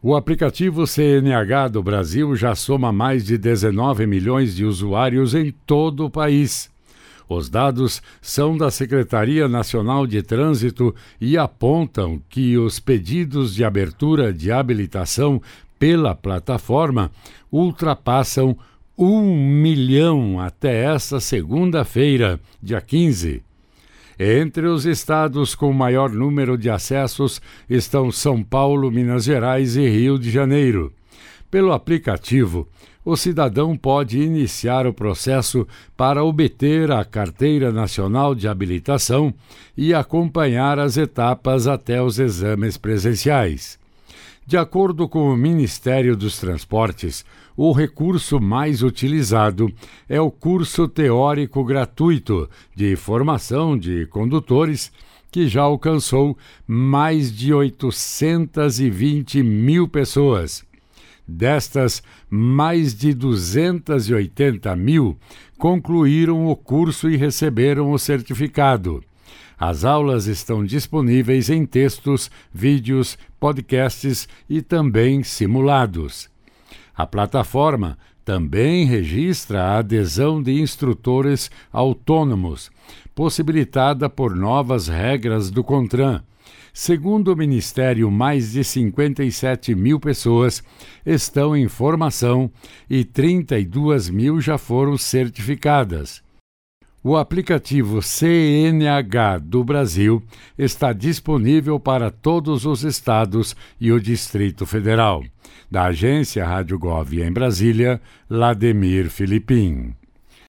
O aplicativo CNH do Brasil já soma mais de 19 milhões de usuários em todo o país. Os dados são da Secretaria Nacional de Trânsito e apontam que os pedidos de abertura de habilitação pela plataforma ultrapassam 1 milhão até esta segunda-feira, dia 15. Entre os estados com maior número de acessos estão São Paulo, Minas Gerais e Rio de Janeiro. Pelo aplicativo, o cidadão pode iniciar o processo para obter a Carteira Nacional de Habilitação e acompanhar as etapas até os exames presenciais. De acordo com o Ministério dos Transportes, o recurso mais utilizado é o curso teórico gratuito de formação de condutores, que já alcançou mais de 820 mil pessoas. Destas, mais de 280 mil concluíram o curso e receberam o certificado. As aulas estão disponíveis em textos, vídeos, podcasts e também simulados. A plataforma também registra a adesão de instrutores autônomos, possibilitada por novas regras do CONTRAN. Segundo o Ministério, mais de 57 mil pessoas estão em formação e 32 mil já foram certificadas. O aplicativo CNH do Brasil está disponível para todos os estados e o Distrito Federal. Da agência Rádio Gov em Brasília, Lademir Filipim.